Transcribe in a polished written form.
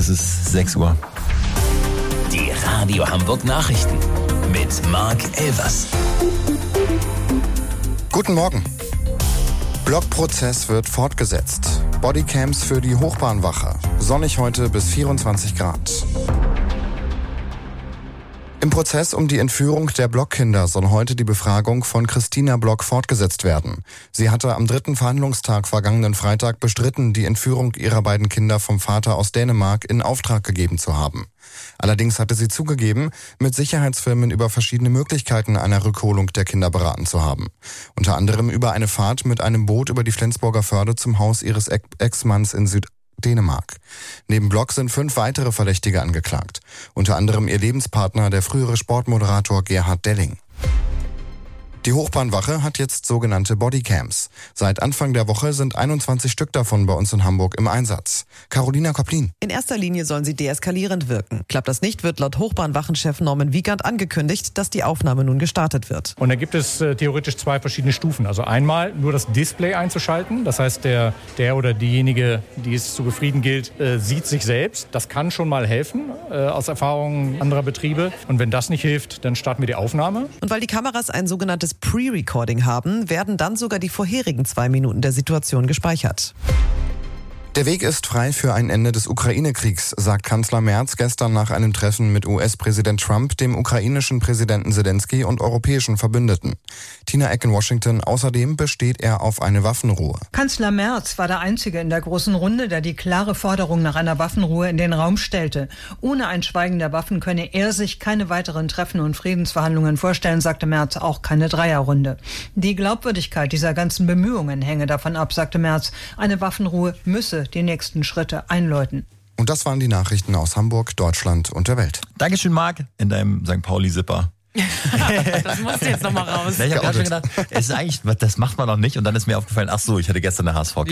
es ist 6 Uhr. Die Radio Hamburg Nachrichten mit Marc Elvers. Guten Morgen. Blockprozess wird fortgesetzt. Bodycams für die Hochbahnwache. Sonnig heute bis 24 Grad. Im Prozess um die Entführung der Blockkinder soll heute die Befragung von Christina Block fortgesetzt werden. Sie hatte am 3. Verhandlungstag vergangenen Freitag bestritten, die Entführung ihrer beiden Kinder vom Vater aus Dänemark in Auftrag gegeben zu haben. Allerdings hatte sie zugegeben, mit Sicherheitsfirmen über verschiedene Möglichkeiten einer Rückholung der Kinder beraten zu haben. Unter anderem über eine Fahrt mit einem Boot über die Flensburger Förde zum Haus ihres Ex-Manns in Süddänemark. Neben Block sind 5 weitere Verdächtige angeklagt. Unter anderem ihr Lebenspartner, der frühere Sportmoderator Gerhard Delling. Die Hochbahnwache hat jetzt sogenannte Bodycams. Seit Anfang der Woche sind 21 Stück davon bei uns in Hamburg im Einsatz. Carolina Koplin. In erster Linie sollen sie deeskalierend wirken. Klappt das nicht, wird laut Hochbahnwachenchef Norman Wiegand angekündigt, dass die Aufnahme nun gestartet wird. Und da gibt es theoretisch 2 verschiedene Stufen. Also einmal nur das Display einzuschalten. Das heißt, der oder diejenige, die es zu befrieden gilt, sieht sich selbst. Das kann schon mal helfen, aus Erfahrungen anderer Betriebe. Und wenn das nicht hilft, dann starten wir die Aufnahme. Und weil die Kameras ein sogenanntes Pre-Recording haben, werden dann sogar die vorherigen 2 Minuten der Situation gespeichert. Der Weg ist frei für ein Ende des Ukraine-Kriegs, sagt Kanzler Merz gestern nach einem Treffen mit US-Präsident Trump, dem ukrainischen Präsidenten Zelensky und europäischen Verbündeten. Tina Eck in Washington. Außerdem besteht er auf eine Waffenruhe. Kanzler Merz war der Einzige in der großen Runde, der die klare Forderung nach einer Waffenruhe in den Raum stellte. Ohne ein Schweigen der Waffen könne er sich keine weiteren Treffen und Friedensverhandlungen vorstellen, sagte Merz, auch keine Dreierrunde. Die Glaubwürdigkeit dieser ganzen Bemühungen hänge davon ab, sagte Merz. Eine Waffenruhe müsse die nächsten Schritte einläuten. Und das waren die Nachrichten aus Hamburg, Deutschland und der Welt. Dankeschön, Marc, in deinem St. Pauli-Zipper. Das musst du jetzt nochmal raus. Ja, ich habe gerade schon gedacht, es ist eigentlich, das macht man noch nicht. Und dann ist mir aufgefallen, ach so, ich hatte gestern eine HSV.